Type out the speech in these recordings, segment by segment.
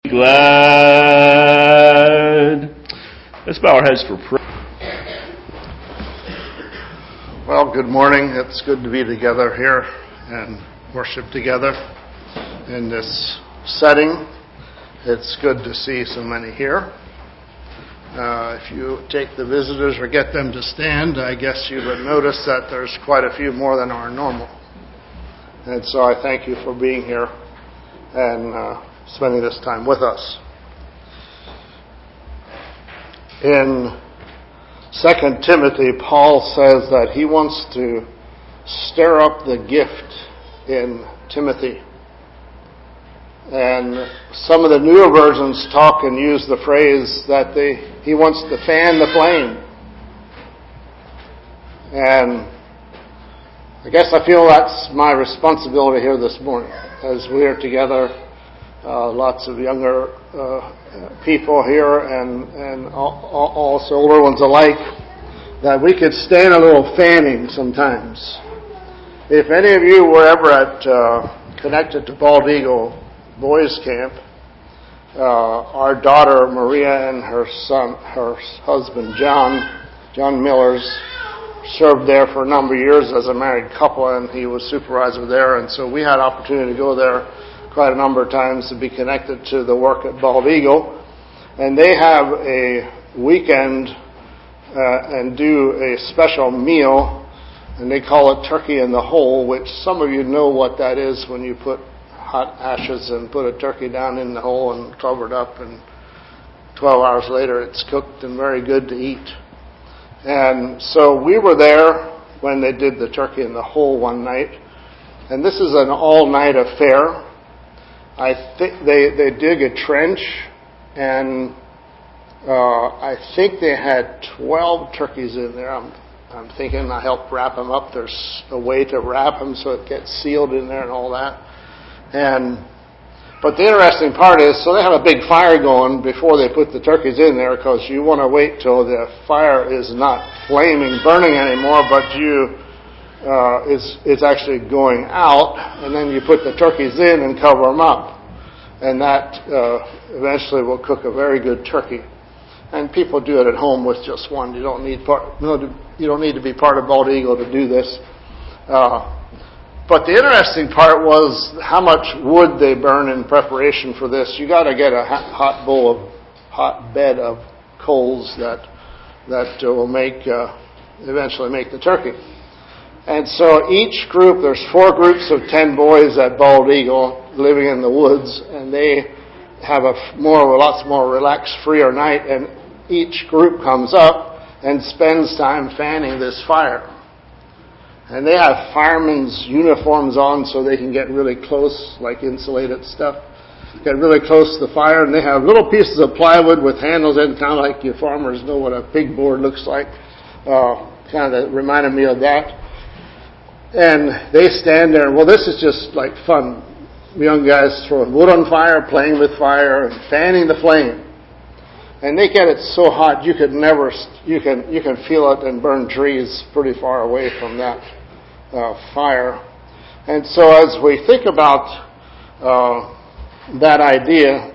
glad. Let's bow our heads for prayer. Well, good morning. It's good to be together here and worship together in this setting. It's good to see so many here. If you take the visitors or get them to stand, I guess you would notice that there's quite a few more than are normal. And so I thank you for being here and spending this time with us. In 2 Timothy, Paul says that he wants to stir up the gift in Timothy. And some of the newer versions talk and use the phrase that he wants to fan the flame. And I guess I feel that's my responsibility here this morning as we are together. Lots of younger people here and also older ones alike, that we could stand a little fanning sometimes. If any of you were ever connected to Bald Eagle Boys Camp, our daughter Maria and her husband John Millers, served there for a number of years as a married couple, and he was supervisor there, and so we had opportunity to go there quite a number of times to be connected to the work at Bald Eagle. And they have a weekend and do a special meal, and they call it Turkey in the Hole, which some of you know what that is when you put hot ashes and put a turkey down in the hole and cover it up, and 12 hours later it's cooked and very good to eat. And so we were there when they did the Turkey in the Hole one night, and this is an all-night affair. I think they dig a trench, and I think they had 12 turkeys in there. I'm thinking I helped wrap them up. There's a way to wrap them so it gets sealed in there and all that. But the interesting part is, so they have a big fire going before they put the turkeys in there, because you want to wait till the fire is not flaming, burning anymore, but it's actually going out, and then you put the turkeys in and cover them up. And that eventually will cook a very good turkey. And people do it at home with just one. You don't need to be part of Bald Eagle to do this. But the interesting part was how much wood they burn in preparation for this. You got to get a hot bed of coals that will eventually make the turkey. And so each group, there's 4 groups of 10 boys at Bald Eagle living in the woods, and they have lots more relaxed, freer night, and each group comes up and spends time fanning this fire. And they have firemen's uniforms on so they can get really close, like insulated stuff, get really close to the fire, and they have little pieces of plywood with handles in, kind of like you farmers know what a pig board looks like. Kind of reminded me of that. And they stand there, well, this is just like fun. Young guys throwing wood on fire, playing with fire, and fanning the flame. And they get it so hot you can feel it and burn trees pretty far away from that fire. And so as we think about that idea,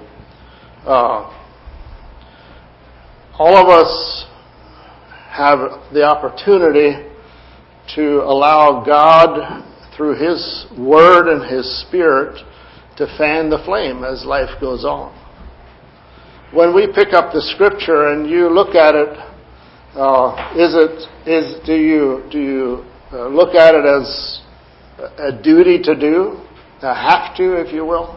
all of us have the opportunity to allow God, through His Word and His Spirit, to fan the flame as life goes on. When we pick up the Scripture and you look at it, do you look at it as a duty to do, a have to, if you will,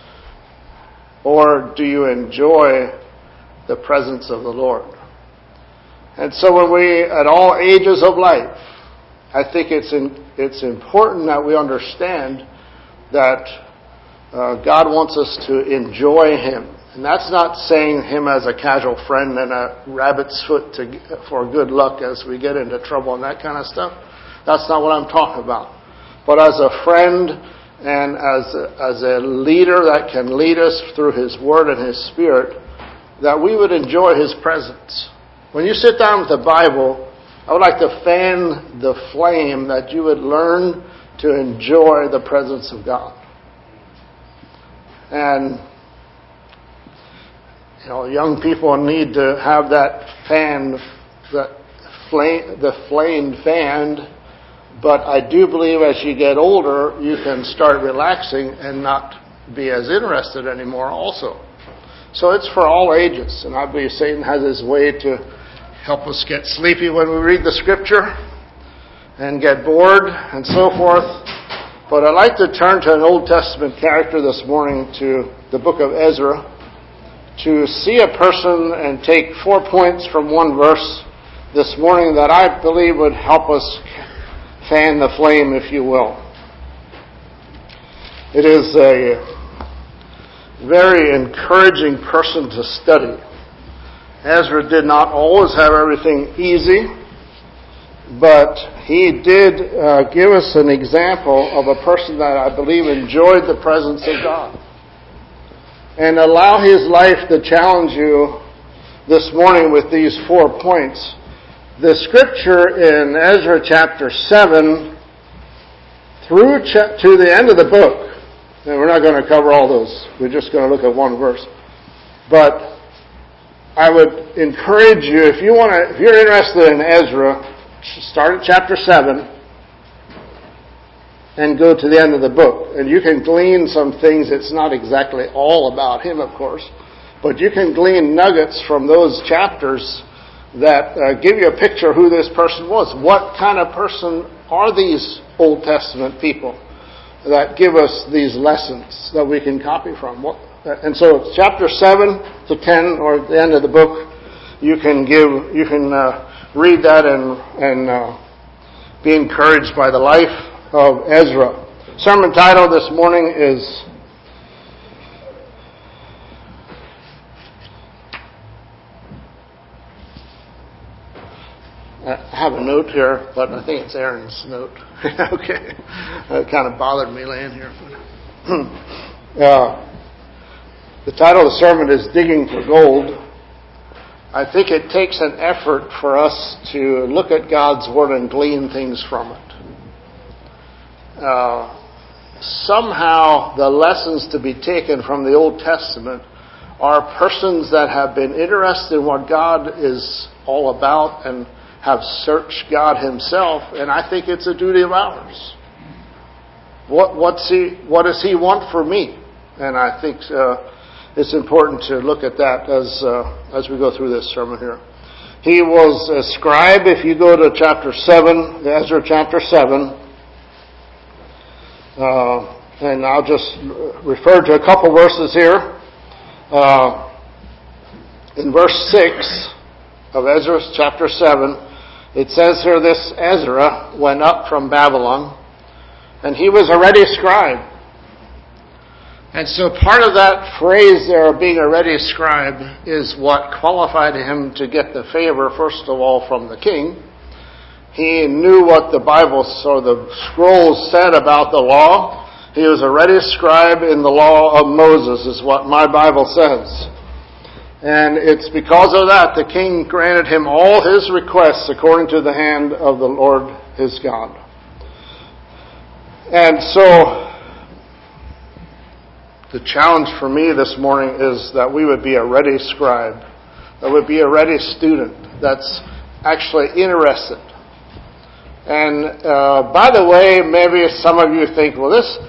or do you enjoy the presence of the Lord? And so when we, at all ages of life, I think it's important that we understand that God wants us to enjoy Him. And that's not saying Him as a casual friend and a rabbit's foot for good luck as we get into trouble and that kind of stuff. That's not what I'm talking about. But as a friend and as a leader that can lead us through His Word and His Spirit, that we would enjoy His presence. When you sit down with the Bible, I would like to fan the flame that you would learn to enjoy the presence of God. And young people need to have that fan, the flame fanned. But I do believe as you get older, you can start relaxing and not be as interested anymore also. So it's for all ages. And I believe Satan has his way to help us get sleepy when we read the Scripture and get bored and so forth. But I'd like to turn to an Old Testament character this morning, to the book of Ezra, to see a person and take 4 points from one verse this morning that I believe would help us fan the flame, if you will. It is a very encouraging person to study. Ezra did not always have everything easy, but he did give us an example of a person that I believe enjoyed the presence of God. And allow his life to challenge you this morning with these 4 points. The scripture in Ezra chapter 7 through to the end of the book, and we're not going to cover all those, we're just going to look at one verse. But I would encourage you, if you're interested in Ezra, start at chapter 7 and go to the end of the book. And you can glean some things. It's not exactly all about him, of course, but you can glean nuggets from those chapters that give you a picture of who this person was. What kind of person are these Old Testament people that give us these lessons that we can copy from? And so chapter 7 to 10, or the end of the book, you can read that and be encouraged by the life of Ezra. Sermon title this morning is I have a note here, but I think it's Aaron's note. Okay. It kind of bothered me laying here. The title of the sermon is Digging for Gold. I think it takes an effort for us to look at God's Word and glean things from it. Somehow the lessons to be taken from the Old Testament are persons that have been interested in what God is all about and have searched God himself, and I think it's a duty of ours. What does he want for me? And I think it's important to look at that as we go through this sermon here. He was a scribe. If you go to chapter 7, Ezra chapter 7, and I'll just refer to a couple verses here. In verse 6 of Ezra chapter 7, it says here, this Ezra went up from Babylon, and he was a ready scribe. And so part of that phrase there of being a ready scribe is what qualified him to get the favor, first of all, from the king. He knew what the Bible, or the scrolls said about the law. He was a ready scribe in the law of Moses, is what my Bible says. And it's because of that the king granted him all his requests according to the hand of the Lord his God. And so the challenge for me this morning is that we would be a ready scribe, that would be a ready student that's actually interested. And by the way, maybe some of you think, well, this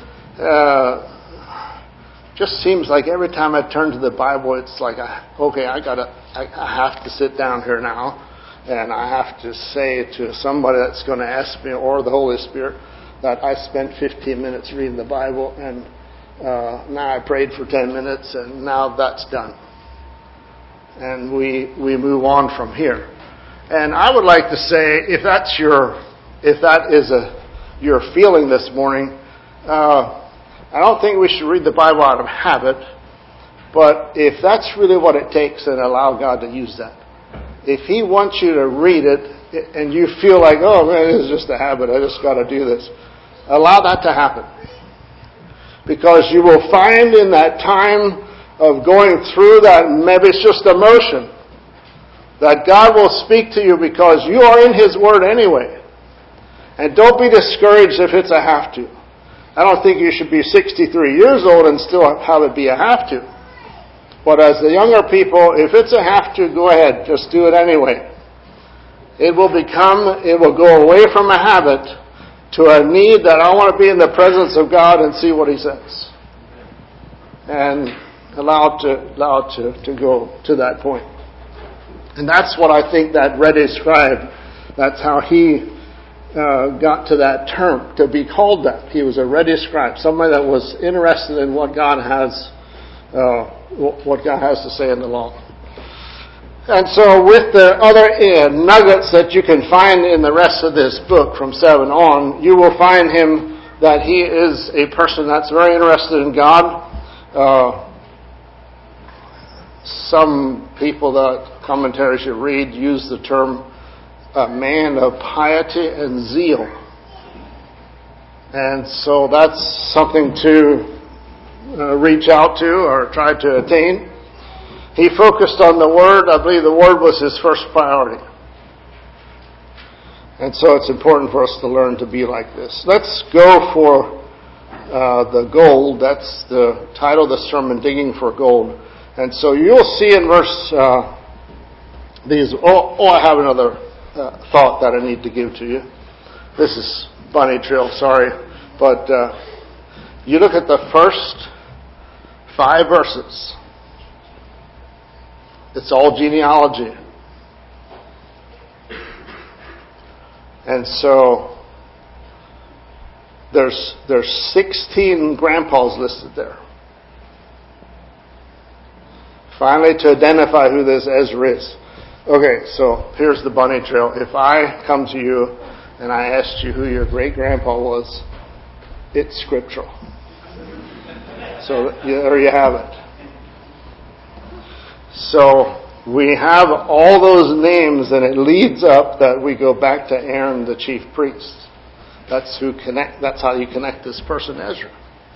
just seems like every time I turn to the Bible, it's like, I have to sit down here now, and I have to say to somebody that's going to ask me, or the Holy Spirit, that I spent 15 minutes reading the Bible, and now I prayed for 10 minutes, and now that's done. And we move on from here. And I would like to say, if that is your feeling this morning, I don't think we should read the Bible out of habit, but if that's really what it takes, then allow God to use that. If He wants you to read it, and you feel like, oh man, this is just a habit, I just got to do this, allow that to happen. Because you will find in that time of going through that, maybe it's just emotion, that God will speak to you because you are in His Word anyway. And don't be discouraged if it's a have to. I don't think you should be 63 years old and still have it be a have to. But as the younger people, if it's a have to, go ahead. Just do it anyway. It will go away from a habit to a need that I want to be in the presence of God and see what He says. And allow it to go to that point. And that's what I think that ready scribe, that's how he got to that term, to be called that. He was a ready scribe, somebody that was interested in what God has to say in the law. And so with the other nuggets that you can find in the rest of this book from 7 on, you will find him that he is a person that's very interested in God. Some people that commentaries you read use the term a man of piety and zeal. And so that's something to reach out to or try to attain. He focused on the Word. I believe the Word was his first priority. And so it's important for us to learn to be like this. Let's go for the gold. That's the title of the sermon, Digging for Gold. And so you'll see in verse I have another thought that I need to give to you. This is bunny trail, sorry. But you look at the first 5 verses. It's all genealogy. And so there's 16 grandpas listed there. Finally, to identify who this Ezra is. Okay, so here's the bunny trail. If I come to you and I asked you who your great-grandpa was, it's scriptural. So there you have it. So we have all those names, and it leads up that we go back to Aaron, the chief priest. That's how you connect this person, Ezra.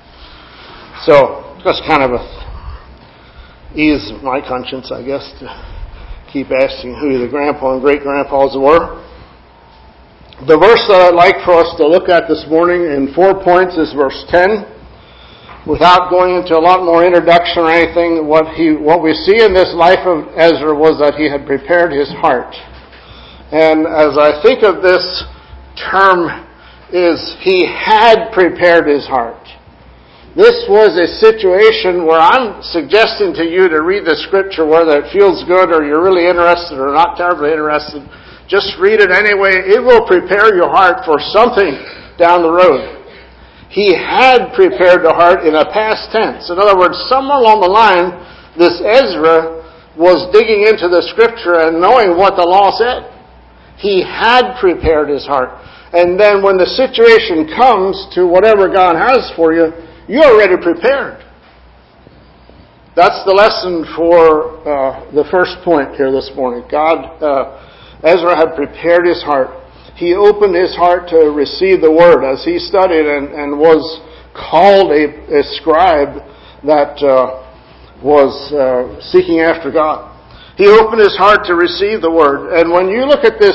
So that's kind of ease my conscience, I guess, to keep asking who the grandpa and great-grandpas were. The verse that I'd like for us to look at this morning in 4 points is verse 10. Without going into a lot more introduction or anything, what we see in this life of Ezra was that he had prepared his heart. And as I think of this term, is he had prepared his heart. This was a situation where I'm suggesting to you to read the scripture, whether it feels good or you're really interested or not terribly interested. Just read it anyway. It will prepare your heart for something down the road. He had prepared the heart in a past tense. In other words, somewhere along the line, this Ezra was digging into the scripture and knowing what the law said. He had prepared his heart. And then when the situation comes to whatever God has for you, you're already prepared. That's the lesson for the first point here this morning. Ezra had prepared his heart. He opened his heart to receive the Word as he studied and was called a scribe that was seeking after God. He opened his heart to receive the Word. And when you look at this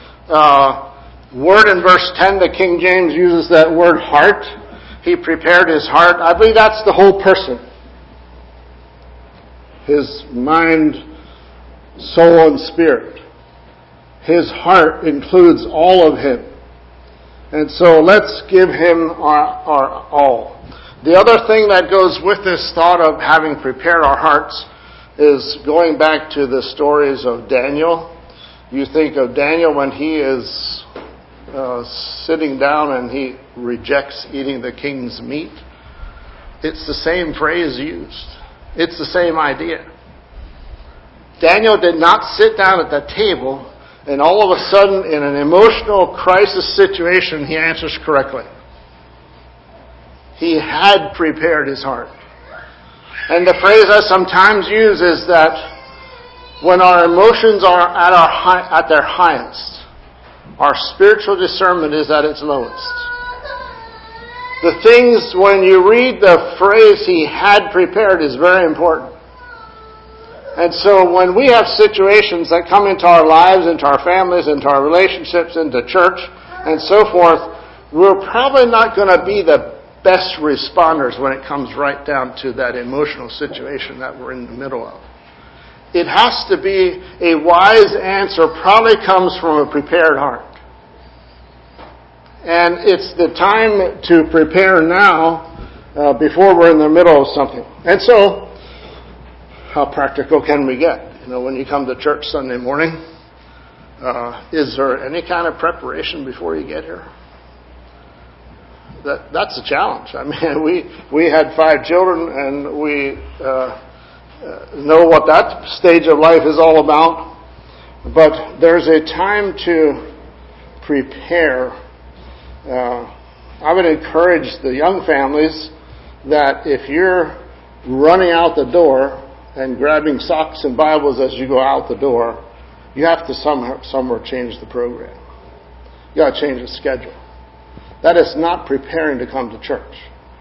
word in verse 10, the King James uses that word heart. He prepared his heart. I believe that's the whole person. His mind, soul, and spirit. His heart includes all of him. And so let's give him our all. The other thing that goes with this thought of having prepared our hearts is going back to the stories of Daniel. You think of Daniel when he is sitting down and he rejects eating the king's meat. It's the same phrase used. It's the same idea. Daniel did not sit down at the table and all of a sudden, in an emotional crisis situation, he answers correctly. He had prepared his heart. And the phrase I sometimes use is that when our emotions are at their highest, our spiritual discernment is at its lowest. The things, when you read the phrase, he had prepared, is very important. And so when we have situations that come into our lives, into our families, into our relationships, into church, and so forth, we're probably not going to be the best responders when it comes right down to that emotional situation that we're in the middle of. It has to be a wise answer, probably comes from a prepared heart. And it's the time to prepare now before we're in the middle of something. And so, how practical can we get? When you come to church Sunday morning, is there any kind of preparation before you get here? That's a challenge. I mean, we had 5 children, and we know what that stage of life is all about. But there's a time to prepare. I would encourage the young families that if you're running out the door and grabbing socks and Bibles as you go out the door, you have to somewhere change the program. You got to change the schedule. That is not preparing to come to church.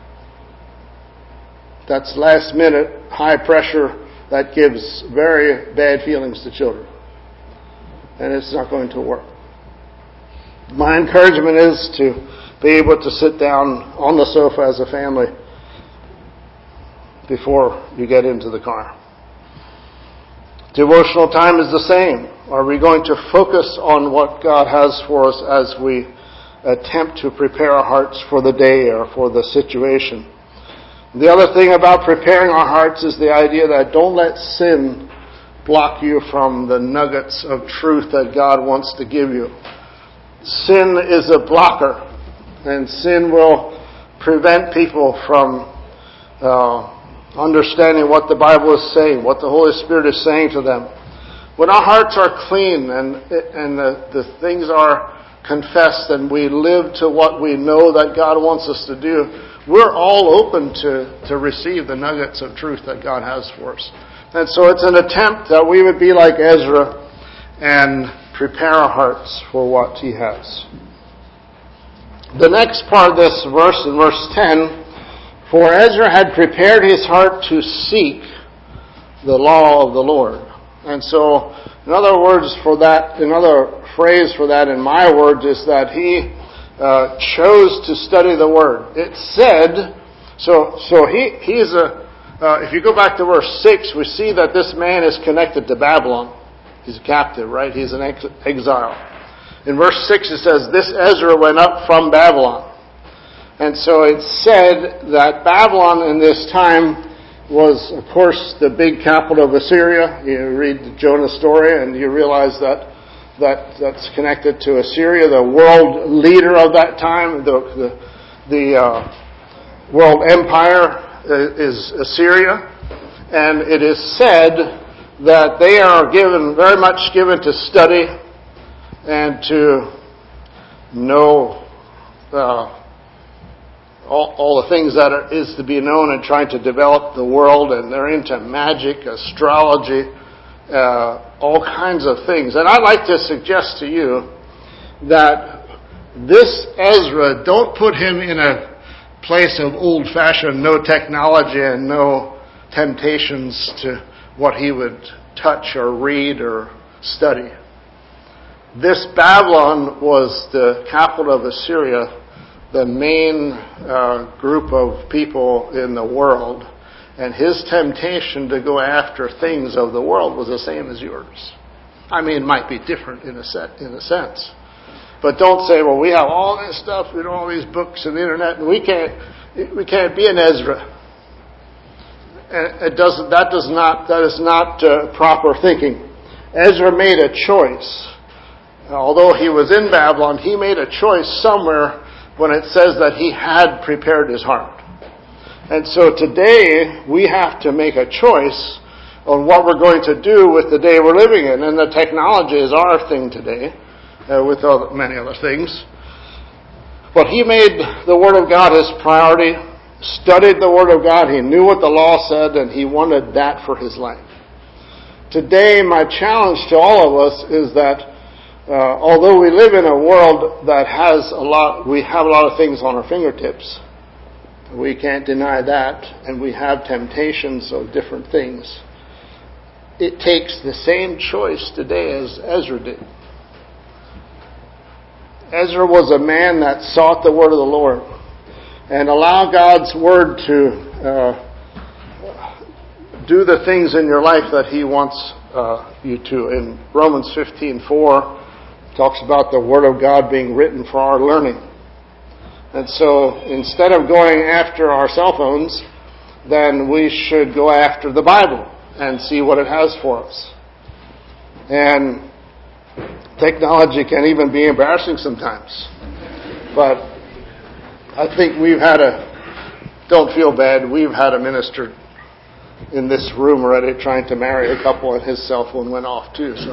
That's last minute, high pressure that gives very bad feelings to children. And it's not going to work. My encouragement is to be able to sit down on the sofa as a family before you get into the car. Devotional time is the same. Are we going to focus on what God has for us as we attempt to prepare our hearts for the day or for the situation? The other thing about preparing our hearts is the idea that don't let sin block you from the nuggets of truth that God wants to give you. Sin is a blocker, and sin will prevent people from understanding what the Bible is saying, what the Holy Spirit is saying to them. When our hearts are clean and the things are confessed and we live to what we know that God wants us to do, we're all open to receive the nuggets of truth that God has for us. And so it's an attempt that we would be like Ezra and prepare our hearts for what he has. The next part of this verse, in verse 10, for Ezra had prepared his heart to seek the law of the Lord. And so, in other words for that, another phrase for that in my words is that he chose to study the Word. It said, if you go back to verse 6, we see that this man is connected to Babylon. He's a captive, right? He's an exile. In verse 6 it says, this Ezra went up from Babylon. And so it's said that Babylon in this time was, of course, the big capital of Assyria. You read the Jonah story and you realize that's connected to Assyria, the world leader of that time. The world empire is Assyria. And it is said that they are very much given to study and to know all the things that is to be known and trying to develop the world, and they're into magic, astrology, all kinds of things. And I'd like to suggest to you that this Ezra, don't put him in a place of old-fashioned, no technology and no temptations to what he would touch or read or study. This Babylon was the capital of Assyria, the main group of people in the world, and his temptation to go after things of the world was the same as yours. I mean, it might be different in a sense. But don't say, well, we have all this stuff, we know all these books and the internet, and we can't be an Ezra. That is not proper thinking. Ezra made a choice. Although he was in Babylon, he made a choice somewhere when it says that he had prepared his heart. And so today we have to make a choice on what we're going to do with the day we're living in. And the technology is our thing today, with many other things. But he made the Word of God his priority, studied the Word of God, he knew what the law said, and he wanted that for his life. Today, my challenge to all of us is that although we live in a world that we have a lot of things on our fingertips. We can't deny that, and we have temptations of different things. It takes the same choice today as Ezra did. Ezra was a man that sought the word of the Lord. and allow God's Word to do the things in your life that He wants you to. In Romans 15:4, talks about the Word of God being written for our learning. And so instead of going after our cell phones, then we should go after the Bible and see what it has for us. And technology can even be embarrassing sometimes. But I think don't feel bad, we've had a minister in this room already trying to marry a couple and his cell phone went off too. So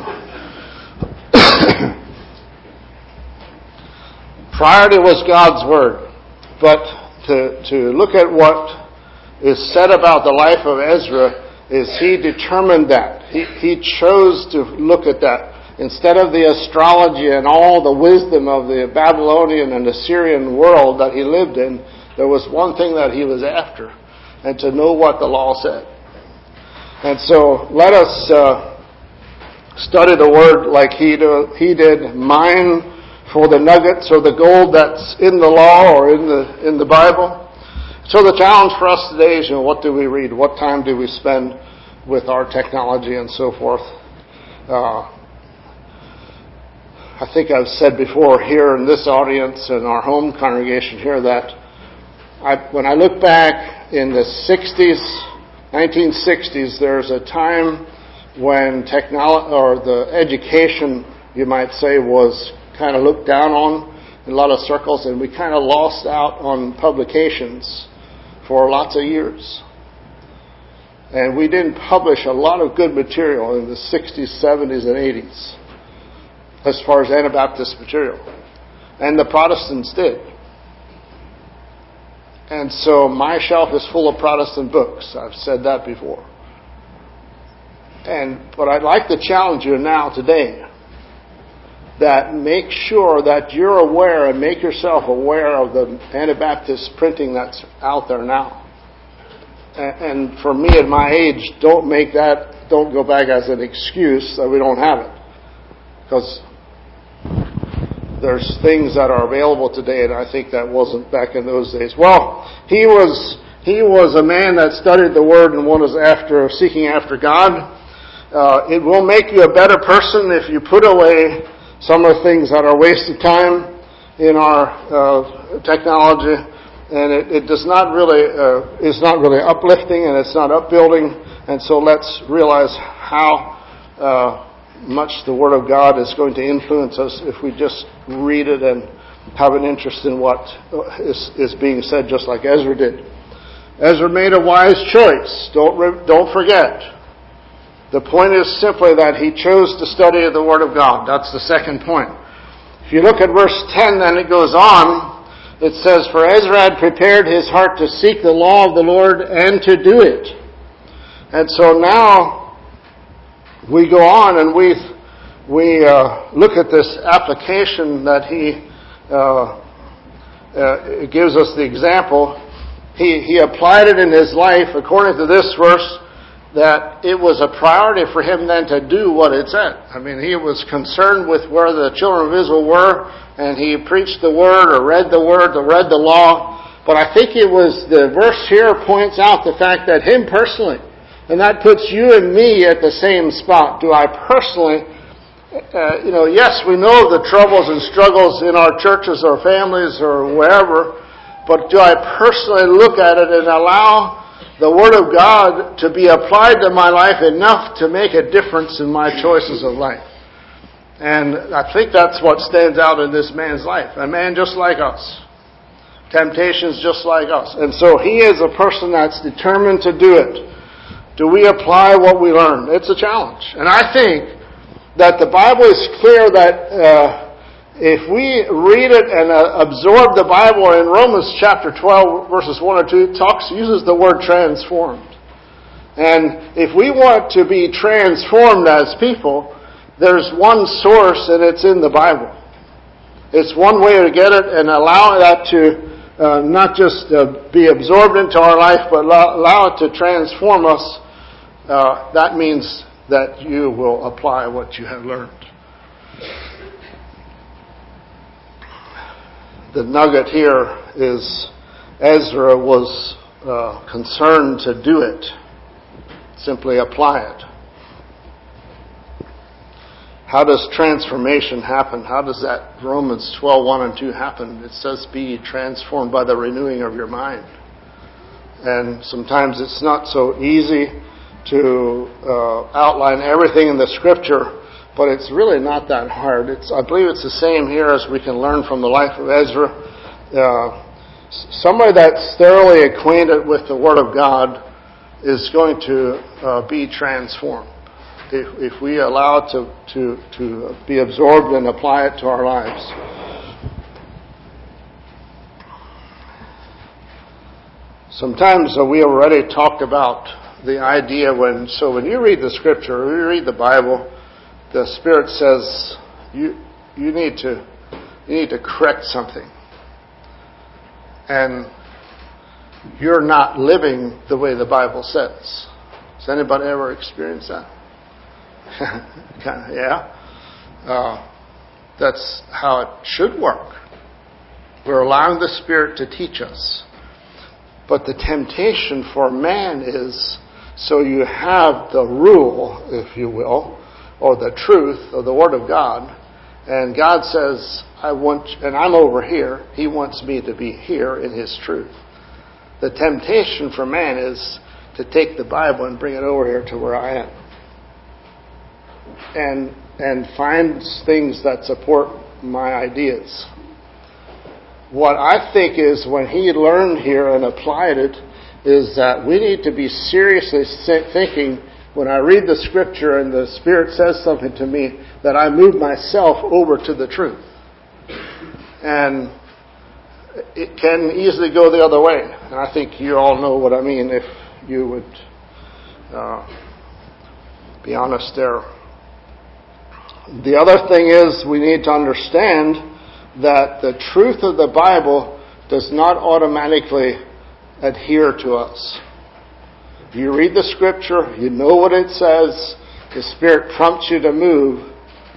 priority was God's Word. But to look at what is said about the life of Ezra is he determined that. He chose to look at that. Instead of the astrology and all the wisdom of the Babylonian and Assyrian world that he lived in, there was one thing that he was after, and to know what the law said. And so let us study the Word like he did, mine for the nuggets or the gold that's in the law or in the Bible. So the challenge for us today is, what do we read? What time do we spend with our technology and so forth? I think I've said before here in this audience and our home congregation here that when I look back in the 1960s, there's a time when technology or the education, you might say, was kind of looked down on in a lot of circles, and we kind of lost out on publications for lots of years. And we didn't publish a lot of good material in the 60s, 70s, and 80s as far as Anabaptist material. And the Protestants did. And so my shelf is full of Protestant books. I've said that before. But I'd like to challenge you now today that make sure that you're aware and make yourself aware of the Anabaptist printing that's out there now. And for me at my age, don't go back as an excuse that we don't have it. Because there's things that are available today, and I think that wasn't back in those days. Well, he was a man that studied the Word and was seeking after God. It will make you a better person if you put away some of the things that are wasted time in our technology, and it does not really is not really uplifting, and it's not upbuilding. And so let's realize how much the Word of God is going to influence us if we just read it and have an interest in what is being said, just like Ezra did. Ezra made a wise choice. Don't forget. The point is simply that he chose to study the Word of God. That's the second point. If you look at verse 10, then it goes on. It says, "For Ezra had prepared his heart to seek the law of the Lord and to do it." And so now we go on and we look at this application that he gives us the example. He applied it in his life according to this verse, that it was a priority for him then to do what it said. I mean, he was concerned with where the children of Israel were, and he preached the Word or read the Word or read the law. But I think the verse here points out the fact that him personally, and that puts you and me at the same spot. Do I personally, yes, we know the troubles and struggles in our churches or families or wherever, but do I personally look at it and allow the Word of God to be applied to my life enough to make a difference in my choices of life? And I think that's what stands out in this man's life. A man just like us. Temptations just like us. And so he is a person that's determined to do it. Do we apply what we learn? It's a challenge. And I think that the Bible is clear that if we read it and absorb the Bible, in Romans chapter 12, verses 1 or 2, uses the word transformed. And if we want to be transformed as people, there's one source, and it's in the Bible. It's one way to get it and allow that to not just be absorbed into our life, but allow it to transform us. That means that you will apply what you have learned. The nugget here is Ezra was concerned to do it. Simply apply it. How does transformation happen? How does that Romans 12:1 and 2 happen? It says, be transformed by the renewing of your mind. And sometimes it's not so easy to outline everything in the Scripture, but it's really not that hard. I believe it's the same here as we can learn from the life of Ezra. Somebody that's thoroughly acquainted with the Word of God is going to be transformed if we allow it to be absorbed and apply it to our lives. Sometimes we already talked about the idea when you read the Scripture, when you read the Bible, the Spirit says you need to correct something, and you're not living the way the Bible says. Has anybody ever experienced that? Yeah. That's how it should work. We're allowing the Spirit to teach us. But the temptation for man is, so you have the rule, if you will, or the truth of the Word of God, and God says, and I'm over here, He wants me to be here in His truth. The temptation for man is to take the Bible and bring it over here to where I am. And find things that support my ideas. What I think is when he learned here and applied it is that we need to be seriously thinking when I read the Scripture and the Spirit says something to me that I move myself over to the truth. And it can easily go the other way. And I think you all know what I mean if you would be honest there. The other thing is we need to understand that the truth of the Bible does not automatically adhere to us. If you read the Scripture, you know what it says, the Spirit prompts you to move,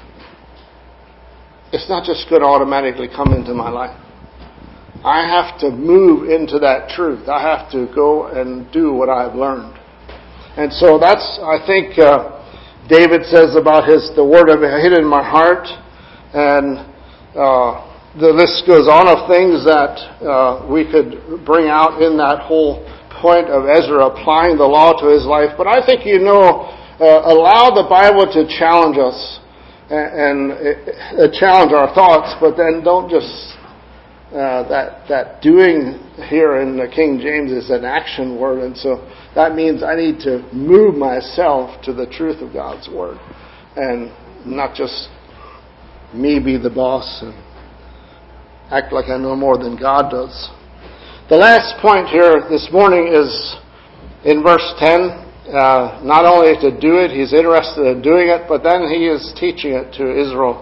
it's not just going to automatically come into my life. I have to move into that truth. I have to go and do what I've learned. And so that's, I think, David says about the word I've hid in my heart, and the list goes on of things that we could bring out in that whole point of Ezra applying the law to his life. But I think allow the Bible to challenge us and challenge our thoughts, but then don't just that doing here in the King James is an action word, and so that means I need to move myself to the truth of God's Word and not just me be the boss and act like I know more than God does. The last point here this morning is in verse 10. Not only to do it, he's interested in doing it, but then he is teaching it to Israel.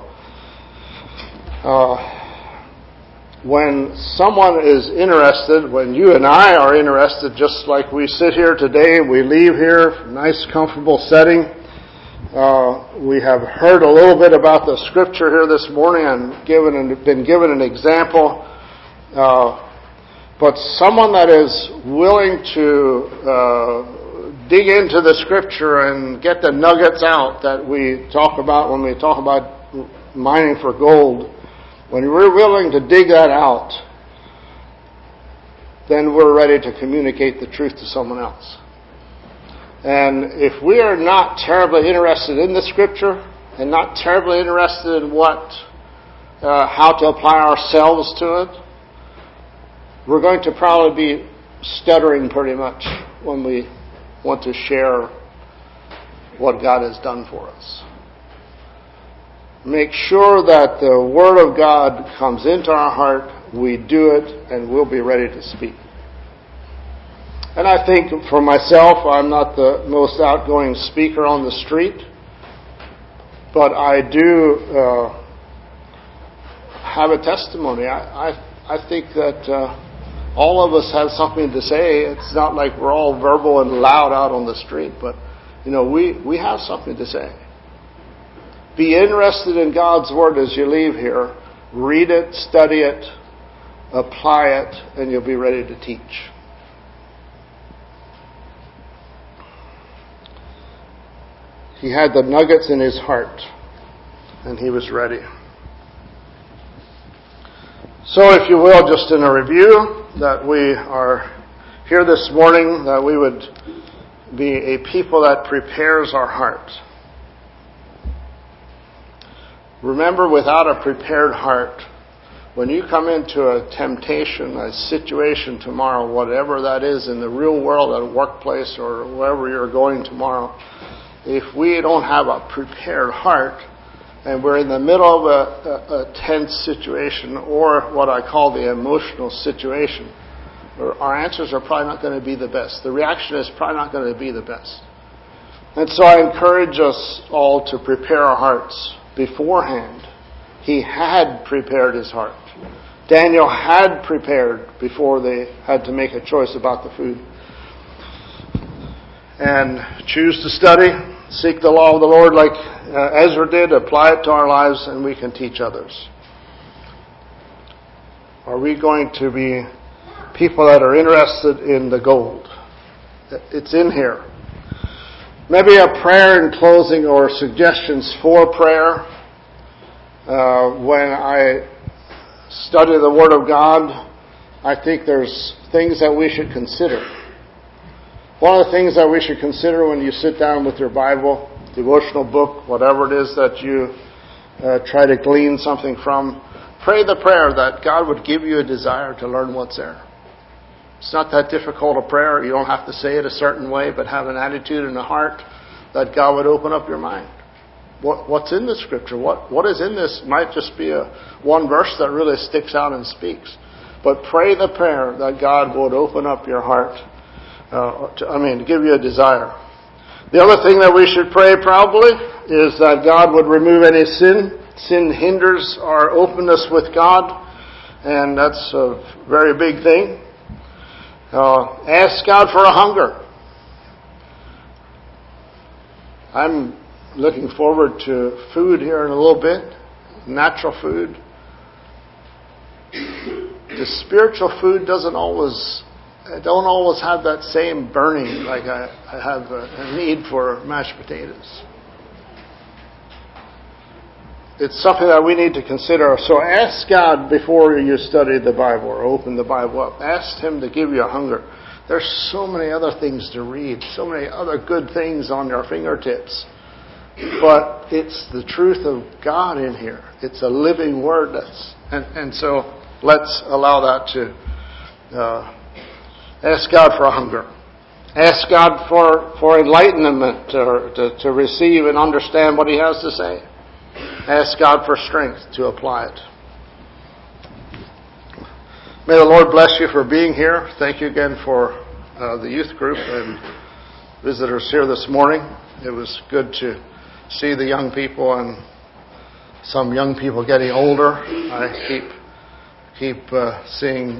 When someone is interested, when you and I are interested, just like we sit here today, we leave here, nice comfortable setting. We have heard a little bit about the Scripture here this morning and been given an example. But someone that is willing to dig into the Scripture and get the nuggets out that we talk about when we talk about mining for gold, when we're willing to dig that out, then we're ready to communicate the truth to someone else. And if we are not terribly interested in the Scripture and not terribly interested in how to apply ourselves to it, we're going to probably be stuttering pretty much when we want to share what God has done for us. Make sure that the Word of God comes into our heart, we do it, and we'll be ready to speak. And I think for myself, I'm not the most outgoing speaker on the street, but I do have a testimony. I think that all of us have something to say. It's not like we're all verbal and loud out on the street, but we have something to say. Be interested in God's Word as you leave here. Read it, study it, apply it, and you'll be ready to teach. He had the nuggets in his heart, and he was ready. So if you will, just in a review, that we are here this morning, that we would be a people that prepares our heart. Remember, without a prepared heart, when you come into a temptation, a situation tomorrow, whatever that is in the real world, at a workplace or wherever you're going tomorrow, if we don't have a prepared heart, and we're in the middle of a tense situation, or what I call the emotional situation, our answers are probably not going to be the best. The reaction is probably not going to be the best. And so I encourage us all to prepare our hearts beforehand. He had prepared his heart. Daniel had prepared before they had to make a choice about the food. And choose to study, seek the law of the Lord like Ezra did, apply it to our lives, and we can teach others. Are we going to be people that are interested in the gold? It's in here. Maybe a prayer in closing or suggestions for prayer. When I study the Word of God, I think there's things that we should consider. One of the things that we should consider when you sit down with your Bible, devotional book, whatever it is that you try to glean something from, pray the prayer that God would give you a desire to learn what's there. It's not that difficult a prayer. You don't have to say it a certain way, but have an attitude and a heart that God would open up your mind. What's in the Scripture? What is in this? Might just be one verse that really sticks out and speaks. But pray the prayer that God would open up your heart. To give you a desire. The other thing that we should pray probably is that God would remove any sin. Sin hinders our openness with God, and that's a very big thing. Ask God for a hunger. I'm looking forward to food here in a little bit, natural food. The spiritual food I don't always have that same burning like I have a need for mashed potatoes. It's something that we need to consider. So ask God before you study the Bible or open the Bible up. Ask Him to give you a hunger. There's so many other things to read, so many other good things on your fingertips. But it's the truth of God in here. It's a living Word. And so let's allow that to ask God for a hunger. Ask God for enlightenment to receive and understand what He has to say. Ask God for strength to apply it. May the Lord bless you for being here. Thank you again for the youth group and visitors here this morning. It was good to see the young people and some young people getting older. I keep seeing...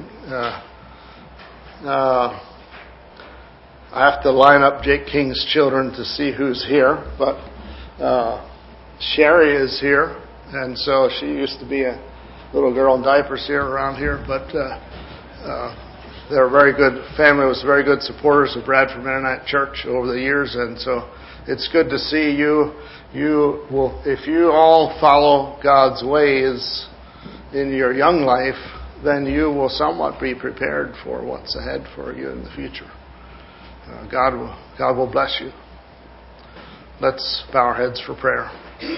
I have to line up Jake King's children to see who's here, but Sherry is here, and so she used to be a little girl in diapers here around here, but they're a very good family, was very good supporters of Bradford Mennonite Church over the years, and so it's good to see you. You will, if you all follow God's ways in your young life, then you will somewhat be prepared for what's ahead for you in the future. God will bless you. Let's bow our heads for prayer.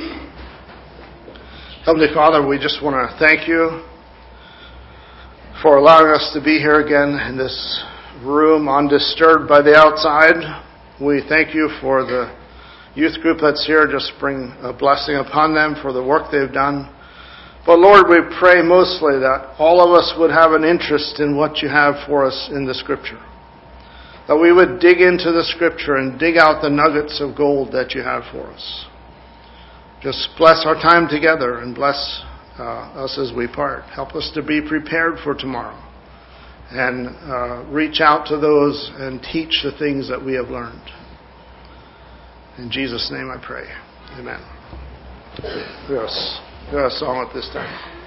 Heavenly Father, we just want to thank you for allowing us to be here again in this room undisturbed by the outside. We thank you for the youth group that's here. Just bring a blessing upon them for the work they've done. But Lord, we pray mostly that all of us would have an interest in what you have for us in the Scripture. That we would dig into the Scripture and dig out the nuggets of gold that you have for us. Just bless our time together and bless us as we part. Help us to be prepared for tomorrow. And reach out to those and teach the things that we have learned. In Jesus' name I pray. Amen. Yes. A song at this time.